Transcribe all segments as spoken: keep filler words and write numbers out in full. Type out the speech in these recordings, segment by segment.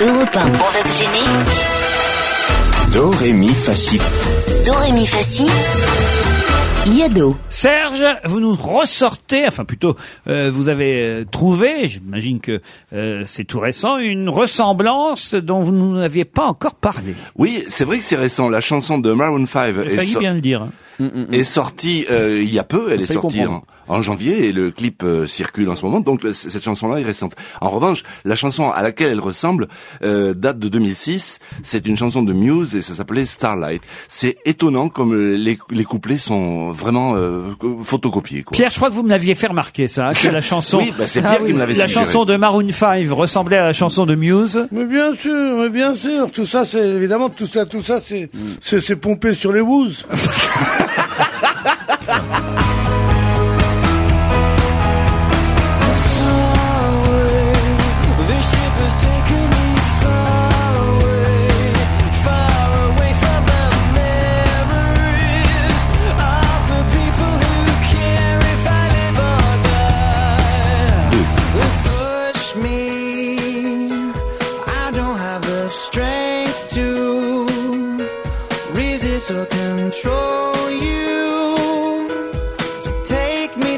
Europe un, on va se gêner. Do, ré, mi, fa, si. Do, ré, mi, fa, si. Liado. Serge, vous nous ressortez, enfin plutôt, euh, vous avez euh, trouvé, j'imagine que euh, c'est tout récent, une ressemblance dont vous ne nous aviez pas encore parlé. Oui, c'est vrai que c'est récent. La chanson de Maroon cinq J'ai est, failli so- bien le dire. Mm, mm, mm. est sortie euh, il y a peu. Elle On est fait sortie comprendre. en, en janvier et le clip euh, circule en ce moment. Donc le- cette chanson-là est récente. En revanche, la chanson à laquelle elle ressemble euh, date de deux mille six. C'est une chanson de Muse et ça s'appelait Starlight. C'est étonnant comme euh, les, les couplets sont vraiment euh, photocopiés. Quoi. Pierre, je crois que vous me l'aviez fait remarquer ça, hein, que la chanson, Oui, bah, c'est Pierre Ah qui me l'avait la suggéré. chanson de Maroon cinq ressemblait à la chanson de Muse. Mais bien sûr, mais bien sûr, tout ça, c'est évidemment tout ça, tout ça, c'est c'est, c'est pompé sur les woos. or control you. So take me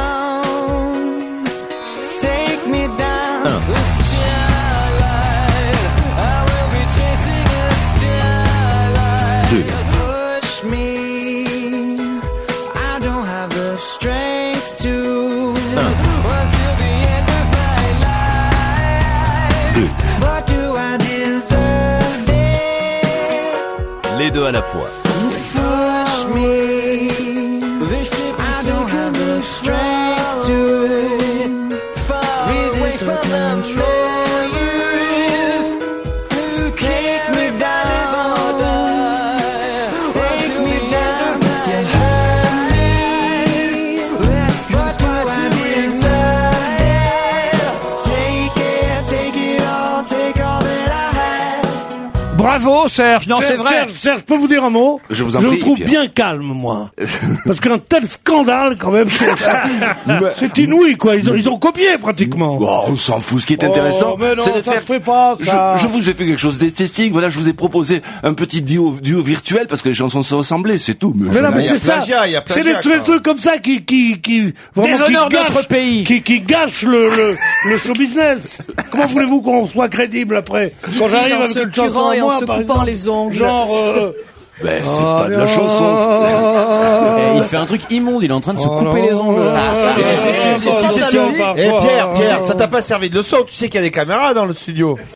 down, take me down uh. the starlight. I will be chasing a starlight. Push me, I don't have the strength to uh. until the end of my life. But do I deserve it? Les deux à la fois. Push me, I don't have the strength to resist or control you. To take me down, take me down. You hurt me, but do I deserve it? Take it, take it all, take all that I have. Bravo Serge, non c'est Serge, vrai. Serge, Serge, je peux vous dire un mot? Je vous en Je prie, le trouve Pierre. bien calme, moi. Parce qu'un tel scandale, quand même, c'est, c'est inouï, quoi. Ils ont, ils ont copié, pratiquement. Oh, on s'en fout. Ce qui est intéressant, Oh, mais non, c'est de ça faire. se fait pas, ça. Je, je vous ai fait quelque chose d'esthétique. Voilà, je vous ai proposé un petit duo, duo virtuel parce que les chansons se ressemblaient, c'est tout. Mais, Mais non, mais Il y a c'est ça. plagiat, il y a C'est plagiat, des trucs, quoi. trucs comme ça qui, qui, qui, vraiment, qui Déshonore gâchent, notre pays. Qui, qui gâchent le, le, le show business. Comment voulez-vous qu'on soit crédible après? Quand j'arrive en avec se une chanson curant à et en moi, se par coupant exemple, les ongles. Genre, euh, ben, c'est pas de la chanson. Et il fait un truc immonde, il est en train de se oh couper non. les ongles. Ah, Et tu sais ce qu'il- tu sais ce qu'il a dit parfois, Eh Pierre, hein. Pierre, ça t'a pas servi de leçon, tu sais qu'il y a des caméras dans le studio.